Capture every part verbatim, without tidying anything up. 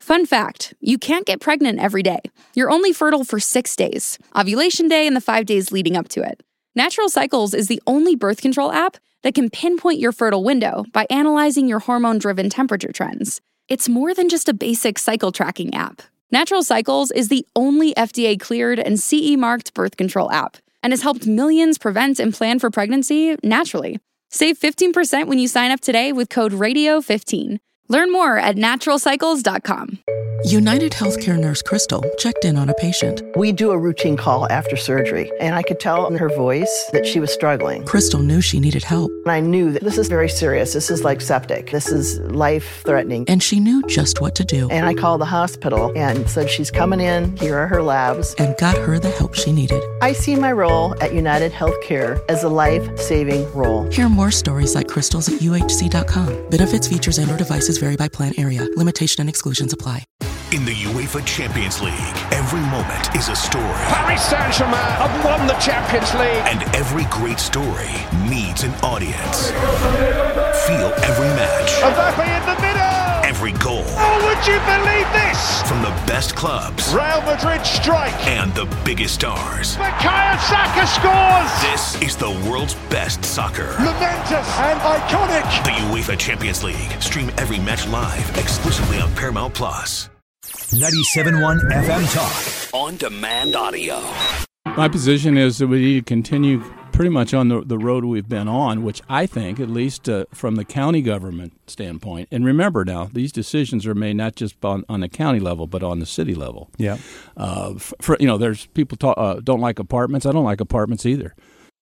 Fun fact, you can't get pregnant every day. You're only fertile for six days, ovulation day and the five days leading up to it. Natural Cycles is the only birth control app that can pinpoint your fertile window by analyzing your hormone-driven temperature trends. It's more than just a basic cycle tracking app. Natural Cycles is the only F D A-cleared and C E-marked birth control app and has helped millions prevent and plan for pregnancy naturally. Save fifteen percent when you sign up today with code radio fifteen. Learn more at natural cycles dot com. United Healthcare nurse Crystal checked in on a patient. We do a routine call after surgery, and I could tell in her voice that she was struggling. Crystal knew she needed help. And I knew that this is very serious. This is like septic. This is life-threatening. And she knew just what to do. And I called the hospital and said, she's coming in. Here are her labs. And got her the help she needed. I see my role at United Healthcare as a life-saving role. Hear more stories like Crystal's at U H C dot com. Benefits, features, and or devices vary by plan area. Limitation and exclusions apply. In the UEFA Champions League, every moment is a story. Paris Saint-Germain have won the Champions League. And every great story needs an audience. Feel every match. Mbappe in the middle. Every goal. Oh, would you believe this? From the best clubs. Real Madrid strike. And the biggest stars. Bukayo Saka scores. This is the world's best soccer. Momentous and iconic. The UEFA Champions League. Stream every match live exclusively on Paramount Plus. ninety-seven point one F M Talk. On demand audio. My position is that we need to continue pretty much on the, the road we've been on, which I think, at least uh, from the county government standpoint, and remember now, these decisions are made not just on, on the county level, but on the city level. Yeah. Uh, for, you know, there's people talk, uh, don't like apartments. I don't like apartments either.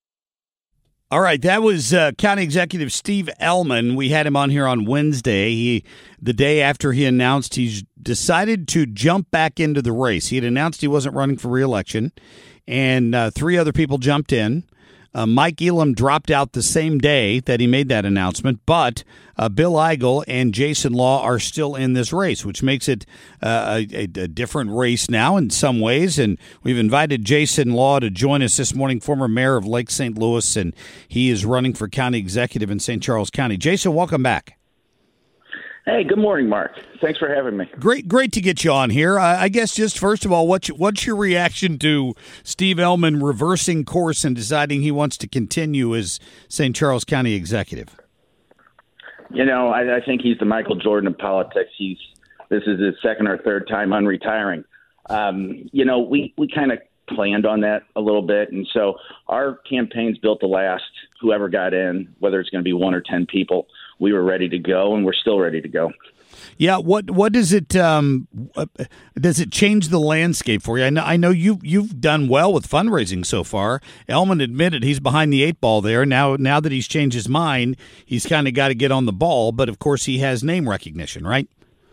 All right, that was uh, County Executive Steve Ehlmann. We had him on here on Wednesday. He, the day after he announced he's decided to jump back into the race. He had announced he wasn't running for re-election, and uh, three other people jumped in. Uh, Mike Elam dropped out the same day that he made that announcement, but uh, Bill Eigel and Jason Law are still in this race, which makes it uh, a, a different race now in some ways. And we've invited Jason Law to join us this morning, former mayor of Lake Saint Louis, and he is running for county executive in Saint Charles County. Jason, welcome back. Hey, good morning, Mark. Thanks for having me. Great, great to get you on here. Uh, I guess just first of all, what's what's your reaction to Steve Ehlmann reversing course and deciding he wants to continue as Saint Charles County executive? You know, I, I think he's the Michael Jordan of politics. He's this is his second or third time unretiring. Um, you know, we we kind of planned on that a little bit, and so our campaign's built to last. Whoever got in, whether it's going to be one or ten people, we were ready to go, and we're still ready to go. Yeah, what what does it um, does it change the landscape for you? I know I know you you've done well with fundraising so far. Ehlmann admitted he's behind the eight ball there. Now now that he's changed his mind, he's kind of got to get on the ball. But of course, he has name recognition, right?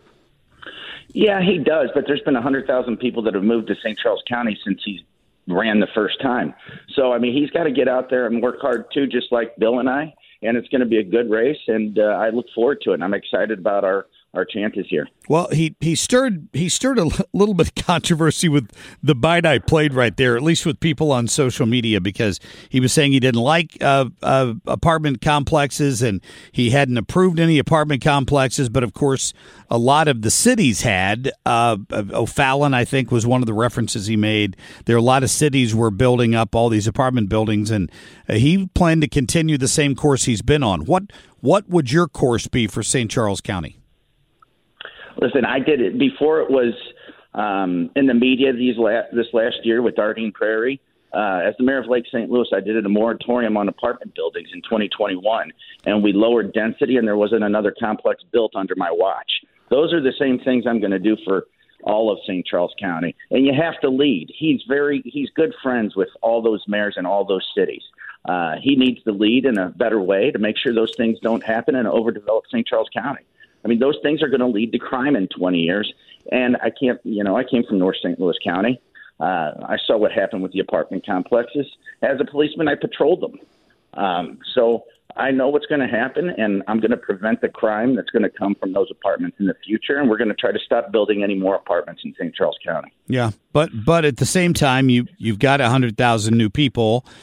Yeah, he does. But there's been a hundred thousand people that have moved to Saint Charles County since he ran the first time. So I mean, he's got to get out there and work hard too, just like Bill and I. And it's going to be a good race, and uh, I look forward to it. And I'm excited about our, our chances here. Well, he, he stirred he stirred a little bit of controversy with the bite I played right there, at least with people on social media, because he was saying he didn't like uh, uh, apartment complexes and he hadn't approved any apartment complexes. But, of course, a lot of the cities had. Uh, O'Fallon, I think, was one of the references he made. There are a lot of cities were building up all these apartment buildings, and uh, he planned to continue the same course he's been on. What What would your course be for Saint Charles County? Listen, I did it before it was um, in the media these la- this last year with Dardenne Prairie. Uh, as the mayor of Lake Saint Louis, I did a moratorium on apartment buildings in twenty twenty-one, and we lowered density, and there wasn't another complex built under my watch. Those are the same things I'm going to do for all of Saint Charles County. And you have to lead. He's very he's good friends with all those mayors in all those cities. Uh, he needs to lead in a better way to make sure those things don't happen in an overdeveloped Saint Charles County. I mean, those things are going to lead to crime in twenty years. And I can't, you know, I came from North Saint Louis County. Uh, I saw what happened with the apartment complexes. As a policeman, I patrolled them. Um, so I know what's going to happen, and I'm going to prevent the crime that's going to come from those apartments in the future. And we're going to try to stop building any more apartments in Saint Charles County. Yeah, but but at the same time, you, you've got one hundred thousand new people.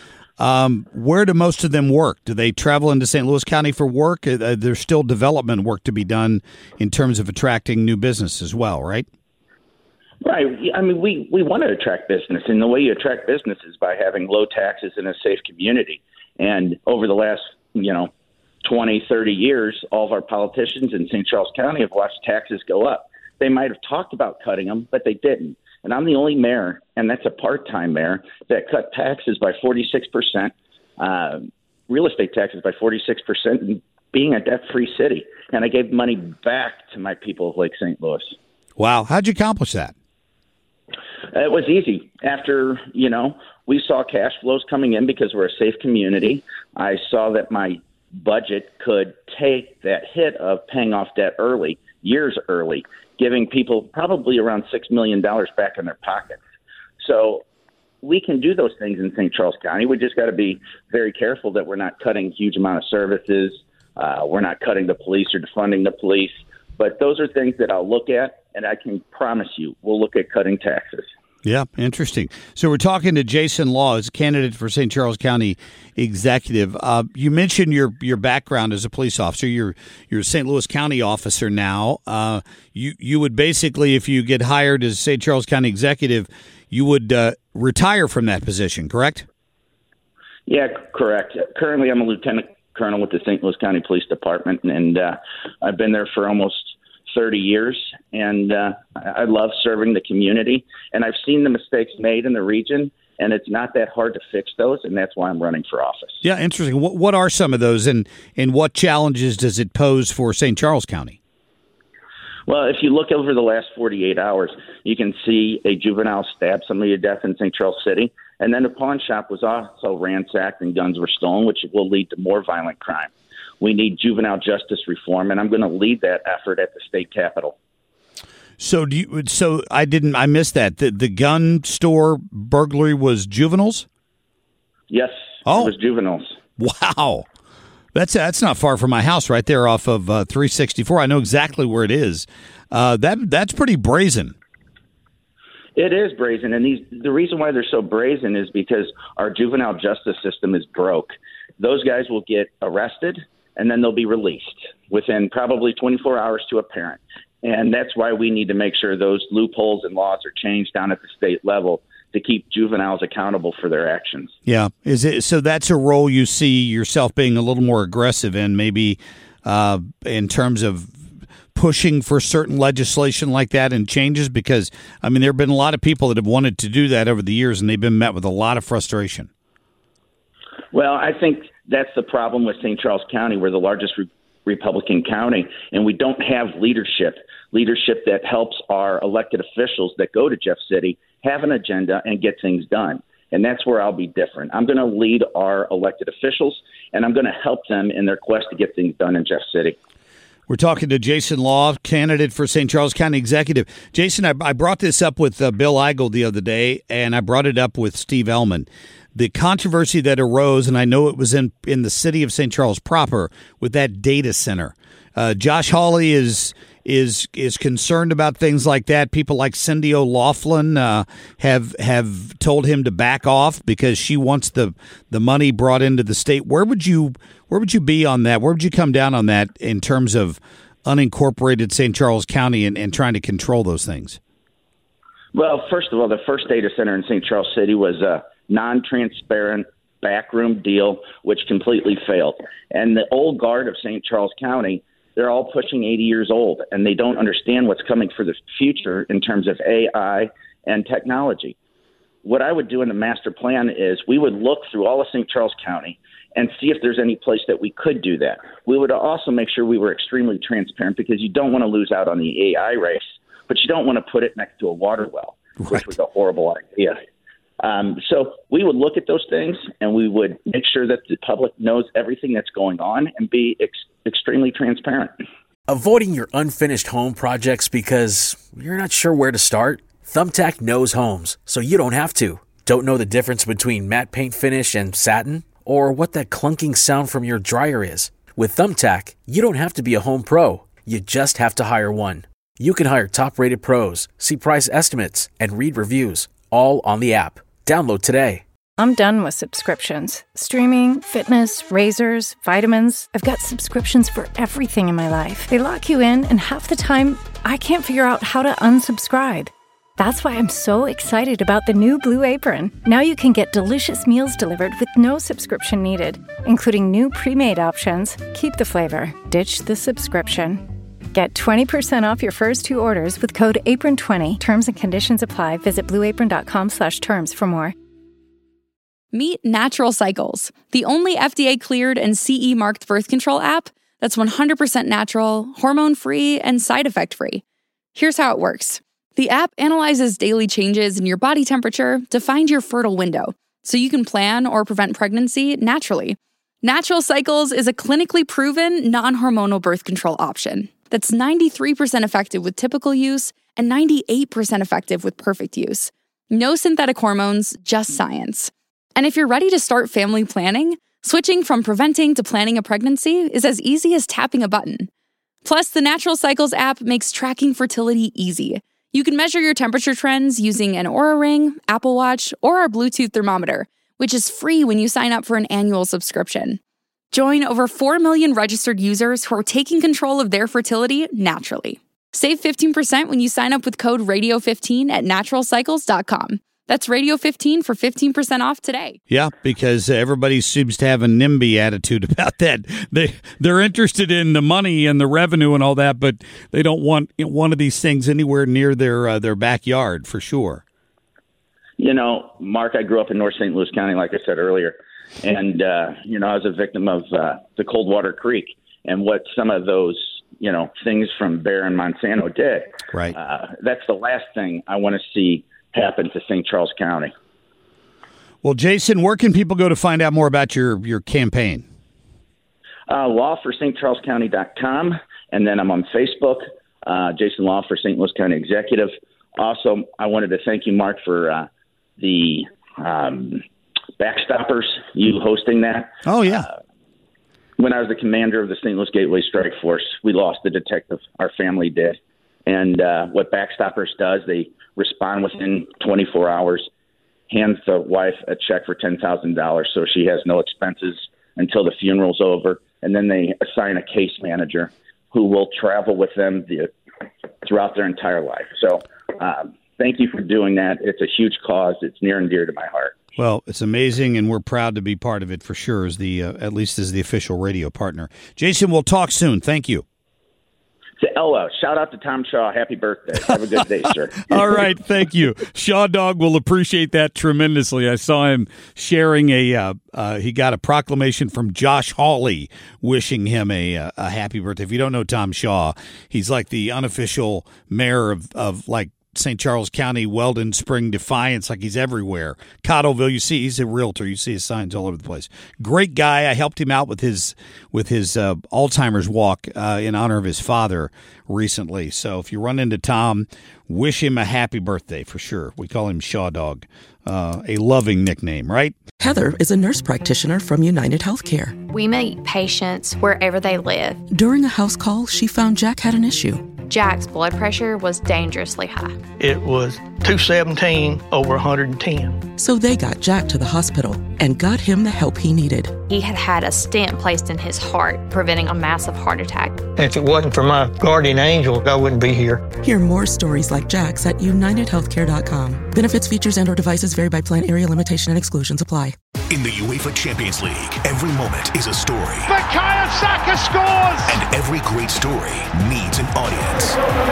Um, where do most of them work? Do they travel into Saint Louis County for work? Uh, there's still development work to be done in terms of attracting new business as well, right? Right. I mean, we, we want to attract business, and the way you attract business is by having low taxes in a safe community. And over the last, you know, twenty, thirty years, all of our politicians in Saint Charles County have watched taxes go up. They might have talked about cutting them, but they didn't. And I'm the only mayor, and that's a part-time mayor, that cut taxes by forty-six percent, uh, real estate taxes by forty-six percent, and being a debt-free city. And I gave money back to my people of Lake Saint Louis. Wow. How'd you accomplish that? It was easy. After, you know, we saw cash flows coming in because we're a safe community. I saw that my budget could take that hit of paying off debt early, years early, giving people probably around six million dollars back in their pockets. So we can do those things in Saint Charles County. We just got to be very careful that we're not cutting huge amount of services. Uh, we're not cutting the police or defunding the police. But those are things that I'll look at, and I can promise you we'll look at cutting taxes. Yeah, interesting. So we're talking to Jason Law, as candidate for Saint Charles County Executive. Uh, you mentioned your your background as a police officer. You're you're a Saint Louis County officer now. Uh, you you would basically, if you get hired as Saint Charles County Executive, you would uh, retire from that position, correct? Yeah, correct. Currently, I'm a lieutenant colonel with the Saint Louis County Police Department, and uh, I've been there for almost thirty years, and uh, I love serving the community. And I've seen the mistakes made in the region, and it's not that hard to fix those, and that's why I'm running for office. Yeah, interesting. What, what are some of those, and, and what challenges does it pose for Saint Charles County? Well, if you look over the last forty-eight hours, you can see a juvenile stab somebody to death in Saint Charles City, and then a pawn shop was also ransacked and guns were stolen, which will lead to more violent crime. We need juvenile justice reform, and I'm going to lead that effort at the state capitol. So do you? So I didn't. I missed that. The the gun store burglary was juveniles. Yes, oh. It was juveniles. Wow, that's that's not far from my house, right there off of uh, three sixty-four. I know exactly where it is. Uh, that that's pretty brazen. It is brazen, and these the reason why they're so brazen is because our juvenile justice system is broke. Those guys will get arrested, and then they'll be released within probably twenty-four hours to a parent. And that's why we need to make sure those loopholes and laws are changed down at the state level to keep juveniles accountable for their actions. Yeah. Is it so that's a role you see yourself being a little more aggressive in, maybe uh, in terms of pushing for certain legislation like that and changes? Because, I mean, there have been a lot of people that have wanted to do that over the years, and they've been met with a lot of frustration. Well, I think that's the problem with Saint Charles County. We're the largest re- Republican county, and we don't have leadership, leadership that helps our elected officials that go to Jeff City have an agenda and get things done. And that's where I'll be different. I'm going to lead our elected officials, and I'm going to help them in their quest to get things done in Jeff City. We're talking to Jason Law, candidate for Saint Charles County Executive. Jason, I, I brought this up with uh, Bill Eigel the other day, and I brought it up with Steve Ellman. The controversy that arose, and I know it was in, in the city of Saint Charles proper, with that data center. Uh, Josh Hawley is is is concerned about things like that. People like Cindy O'Loughlin uh, have have told him to back off because she wants the the money brought into the state. Where would you where would you be on that? Where would you come down on that in terms of unincorporated Saint Charles County and, and trying to control those things? Well, first of all, the first data center in Saint Charles City was a non-transparent backroom deal, which completely failed. And the old guard of Saint Charles County, they're all pushing eighty years old, and they don't understand what's coming for the future in terms of A I and technology. What I would do in the master plan is we would look through all of Saint Charles County and see if there's any place that we could do that. We would also make sure we were extremely transparent, because you don't want to lose out on the A I race, but you don't want to put it next to a water well, right. Which was a horrible idea. Um, so we would look at those things, and we would make sure that the public knows everything that's going on and be ex- extremely transparent. Avoiding your unfinished home projects because you're not sure where to start? Thumbtack knows homes, so you don't have to. Don't know the difference between matte paint finish and satin? Or what that clunking sound from your dryer is? With Thumbtack, you don't have to be a home pro. You just have to hire one. You can hire top-rated pros, see price estimates, and read reviews, all on the app. Download today. I'm done with subscriptions. Streaming, fitness, razors, vitamins. I've got subscriptions for everything in my life. They lock you in, and half the time, I can't figure out how to unsubscribe. That's why I'm so excited about the new Blue Apron. Now you can get delicious meals delivered with no subscription needed, including new pre-made options. Keep the flavor, ditch the subscription. Get twenty percent off your first two orders with code apron twenty. Terms and conditions apply. Visit blueapron.com slash terms for more. Meet Natural Cycles, the only F D A-cleared and C E-marked birth control app that's one hundred percent natural, hormone-free, and side effect-free. Here's how it works. The app analyzes daily changes in your body temperature to find your fertile window, so you can plan or prevent pregnancy naturally. Natural Cycles is a clinically proven, non-hormonal birth control option that's ninety-three percent effective with typical use and ninety-eight percent effective with perfect use. No synthetic hormones, just science. And if you're ready to start family planning, switching from preventing to planning a pregnancy is as easy as tapping a button. Plus, the Natural Cycles app makes tracking fertility easy. You can measure your temperature trends using an Oura Ring, Apple Watch, or our Bluetooth thermometer, which is free when you sign up for an annual subscription. Join over four million registered users who are taking control of their fertility naturally. Save fifteen percent when you sign up with code radio fifteen at natural cycles dot com. That's radio fifteen for fifteen percent off today. Yeah, because everybody seems to have a NIMBY attitude about that. They, they're interested in the money and the revenue and all that, but they don't want one of these things anywhere near their uh, their backyard, for sure. You know, Mark, I grew up in North Saint Louis County, like I said earlier, and, uh, you know, I was a victim of uh, the Coldwater Creek and what some of those, you know, things from Bayer and Monsanto did. Right. Uh, that's the last thing I want to see happen to Saint Charles County. Well, Jason, where can people go to find out more about your, your campaign? Uh, law for st charles county dot com, and then I'm on Facebook, uh, Jason Law for Saint Louis County Executive. Also, I wanted to thank you, Mark, for uh, the um, Backstoppers, you hosting that. Oh, yeah. Uh, when I was the commander of the Saint Louis Gateway Strike Force, we lost a detective. Our family did. And uh, what Backstoppers does, they respond within twenty-four hours, hands the wife a check for ten thousand dollars so she has no expenses until the funeral's over, and then they assign a case manager who will travel with them the, throughout their entire life. So um, thank you for doing that. It's a huge cause. It's near and dear to my heart. Well, it's amazing, and we're proud to be part of it for sure, as the uh, at least as the official radio partner. Jason, we'll talk soon. Thank you. To Ella, shout out to Tom Shaw. Happy birthday. Have a good day, sir. All right. Thank you. Shaw Dog will appreciate that tremendously. I saw him sharing a, uh, uh, he got a proclamation from Josh Hawley wishing him a, uh, a happy birthday. If you don't know Tom Shaw, he's like the unofficial mayor of, of like, Saint Charles County, Weldon, Spring, Defiance, like he's everywhere. Cottleville, you see, he's a realtor. You see his signs all over the place. Great guy. I helped him out with his with his uh, Alzheimer's walk uh, in honor of his father recently. So if you run into Tom, wish him a happy birthday for sure. We call him Shaw Dog, uh, a loving nickname, right? Heather is a nurse practitioner from United Healthcare. We meet patients wherever they live. During a house call, she found Jack had an issue. Jack's blood pressure was dangerously high. It was two seventeen over one hundred ten. So they got Jack to the hospital and got him the help he needed. He had had a stent placed in his heart, preventing a massive heart attack. If it wasn't for my guardian angel, I wouldn't be here. Hear more stories like Jack's at united healthcare dot com. Benefits, features, and or devices vary by plan, area limitation, and exclusions apply. In the UEFA Champions League, every moment is a story. Bukayo Saka scores! And every great story needs an audience.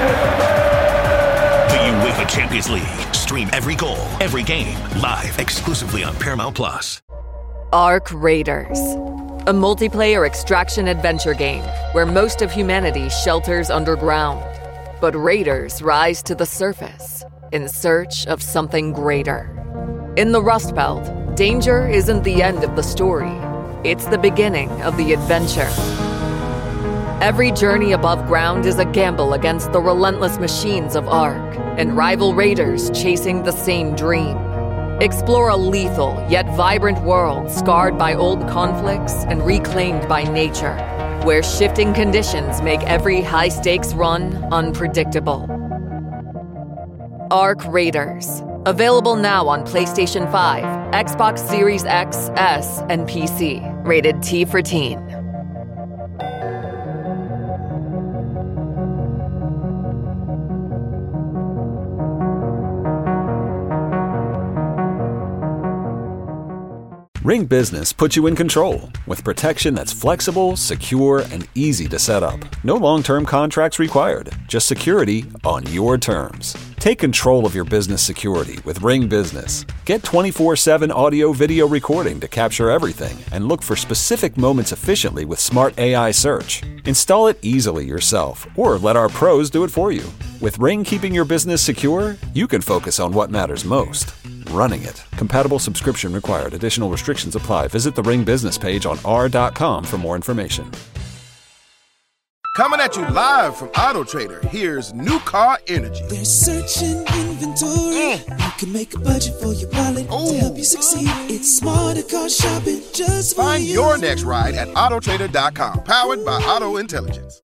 The UEFA Champions League. Stream every goal, every game, live exclusively on Paramount Plus. Ark Raiders, a multiplayer extraction adventure game where most of humanity shelters underground. But raiders rise to the surface in search of something greater. In the Rust Belt, danger isn't the end of the story. It's the beginning of the adventure. Every journey above ground is a gamble against the relentless machines of Ark and rival raiders chasing the same dream. Explore a lethal yet vibrant world scarred by old conflicts and reclaimed by nature, where shifting conditions make every high-stakes run unpredictable. Ark Raiders, Available now on PlayStation five, Xbox Series X, S, and P C. Rated T for teen. Ring Business puts you in control with protection that's flexible, secure, and easy to set up. No long-term contracts required, just security on your terms. Take control of your business security with Ring Business. Get twenty-four seven audio video recording to capture everything and look for specific moments efficiently with smart A I search. Install it easily yourself or let our pros do it for you. With Ring keeping your business secure, you can focus on what matters most. Running it. Compatible subscription required. Additional restrictions apply. Visit the Ring business page on r dot com for more information. Coming at you live from Auto Trader, here's New Car Energy. They're searching inventory. Mm. You can make a budget for your wallet Ooh. to help you succeed. It's smarter car shopping just for Find you. your next ride at auto trader dot com. Powered by Auto Intelligence.